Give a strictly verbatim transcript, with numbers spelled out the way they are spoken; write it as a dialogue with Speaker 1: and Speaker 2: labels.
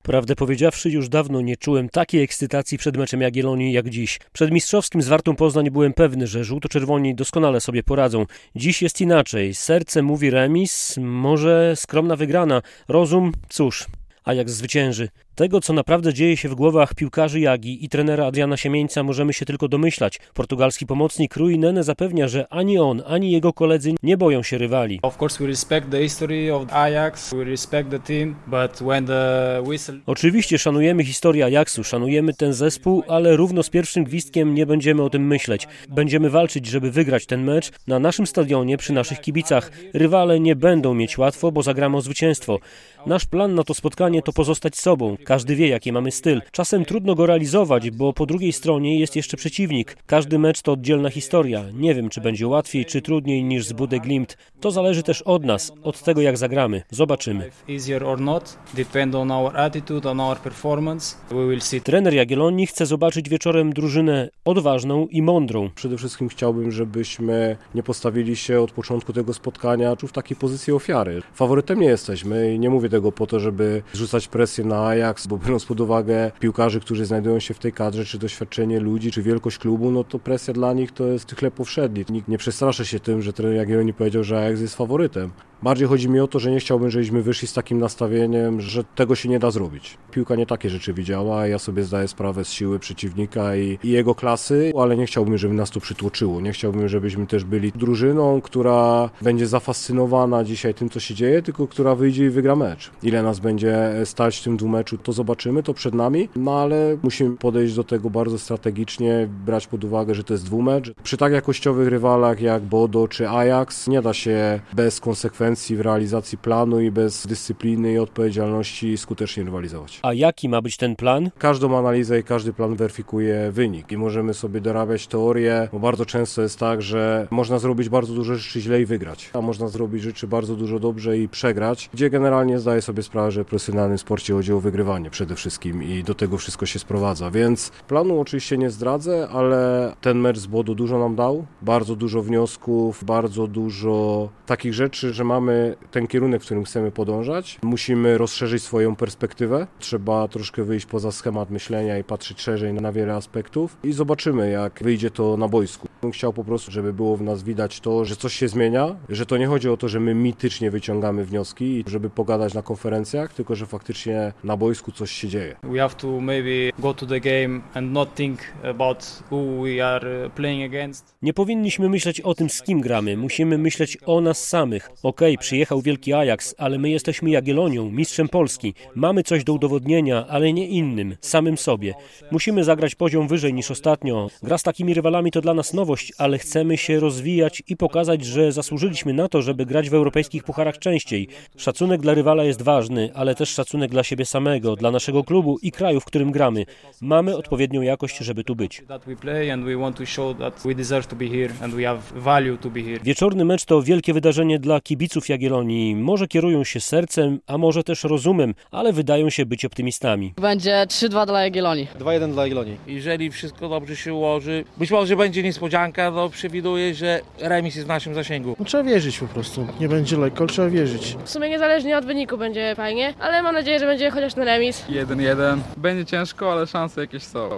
Speaker 1: Prawdę powiedziawszy, już dawno nie czułem takiej ekscytacji przed meczem Jagiellonii jak dziś. Przed mistrzowskim z Wartą Poznań byłem pewny, że żółto-czerwoni doskonale sobie poradzą. Dziś jest inaczej. Serce mówi remis, może skromna wygrana. Rozum, cóż, Ajax zwycięży. Tego, co naprawdę dzieje się w głowach piłkarzy Jagi i trenera Adriana Siemieńca, możemy się tylko domyślać. Portugalski pomocnik Rui Nene zapewnia, że ani on, ani jego koledzy nie boją się rywali. Oczywiście szanujemy historię Ajaxu, szanujemy ten zespół, ale równo z pierwszym gwizdkiem nie będziemy o tym myśleć. Będziemy walczyć, żeby wygrać ten mecz na naszym stadionie, przy naszych kibicach. Rywale nie będą mieć łatwo, bo zagramy o zwycięstwo. Nasz plan na to spotkanie to pozostać sobą. Każdy wie, jaki mamy styl. Czasem trudno go realizować, bo po drugiej stronie jest jeszcze przeciwnik. Każdy mecz to oddzielna historia. Nie wiem, czy będzie łatwiej, czy trudniej niż z Budę Glimt. To zależy też od nas, od tego, jak zagramy. Zobaczymy. Trener Jagiellonii chce zobaczyć wieczorem drużynę odważną i mądrą.
Speaker 2: Przede wszystkim chciałbym, żebyśmy nie postawili się od początku tego spotkania w takiej pozycji ofiary. Faworytem nie jesteśmy i nie mówię tego po to, żeby zrzucać presję na Ajax, bo biorąc pod uwagę piłkarzy, którzy znajdują się w tej kadrze, czy doświadczenie ludzi, czy wielkość klubu, no to presja dla nich to jest chleb powszedni. Nikt nie przestraszy się tym, że trener Jagiellonii powiedział, że Ajax jest faworytem. Bardziej chodzi mi o to, że nie chciałbym, żebyśmy wyszli z takim nastawieniem, że tego się nie da zrobić. Piłka nie takie rzeczy widziała, ja sobie zdaję sprawę z siły przeciwnika i, i jego klasy, ale nie chciałbym, żeby nas to przytłoczyło. Nie chciałbym, żebyśmy też byli drużyną, która będzie zafascynowana dzisiaj tym, co się dzieje, tylko która wyjdzie i wygra mecz. Ile nas będzie stać w tym dwumeczu, to zobaczymy, to przed nami, no ale musimy podejść do tego bardzo strategicznie, brać pod uwagę, że to jest dwumecz. Przy tak jakościowych rywalach jak Bodo czy Ajax nie da się bez konsekwencji w realizacji planu i bez dyscypliny i odpowiedzialności skutecznie rywalizować.
Speaker 1: A jaki ma być ten plan?
Speaker 2: Każdą analizę i każdy plan weryfikuje wynik i możemy sobie dorabiać teorię, bo bardzo często jest tak, że można zrobić bardzo dużo rzeczy źle i wygrać, a można zrobić rzeczy bardzo dużo dobrze i przegrać, gdzie generalnie zdaję sobie sprawę, że w profesjonalnym sporcie chodzi o wygrywanie przede wszystkim i do tego wszystko się sprowadza, więc planu oczywiście nie zdradzę, ale ten mecz z Bodo dużo nam dał, bardzo dużo wniosków, bardzo dużo takich rzeczy, że mamy ten kierunek, w którym chcemy podążać. Musimy rozszerzyć swoją perspektywę. Trzeba troszkę wyjść poza schemat myślenia i patrzeć szerzej na wiele aspektów i zobaczymy, jak wyjdzie to na boisku. Bym chciał po prostu, żeby było w nas widać to, że coś się zmienia, że to nie chodzi o to, że my mitycznie wyciągamy wnioski i żeby pogadać na konferencjach, tylko że faktycznie na boisku coś się dzieje.
Speaker 3: We have to maybe go to the game and not think about who we are playing against.
Speaker 1: Nie powinniśmy myśleć o tym, z kim gramy. Musimy myśleć o nas samych. Okej, przyjechał wielki Ajax, ale my jesteśmy Jagiellonią, mistrzem Polski. Mamy coś do udowodnienia, ale nie innym, samym sobie. Musimy zagrać poziom wyżej niż ostatnio. Gra z takimi rywalami to dla nas nowość, ale chcemy się rozwijać i pokazać, że zasłużyliśmy na to, żeby grać w europejskich pucharach częściej. Szacunek dla rywala jest ważny, ale też szacunek dla siebie samego, dla naszego klubu i kraju, w którym gramy. Mamy odpowiednią jakość, żeby tu być. Wieczorny mecz to wielkie wydarzenie dla kibiców Jagiellonii. Może kierują się sercem, a może też rozumem, ale wydają się być optymistami.
Speaker 4: Będzie trzy dwa dla Jagiellonii.
Speaker 5: dwa jeden dla Jagiellonii.
Speaker 6: Jeżeli wszystko dobrze się ułoży, być może będzie niespodzianka, no przewiduję, że remis jest w naszym zasięgu.
Speaker 5: No, trzeba wierzyć po prostu. Nie będzie lekko, trzeba wierzyć.
Speaker 7: W sumie niezależnie od wyniku będzie fajnie, ale mam nadzieję, że będzie chociaż ten remis.
Speaker 8: jeden jeden. Będzie ciężko, ale szanse jakieś są.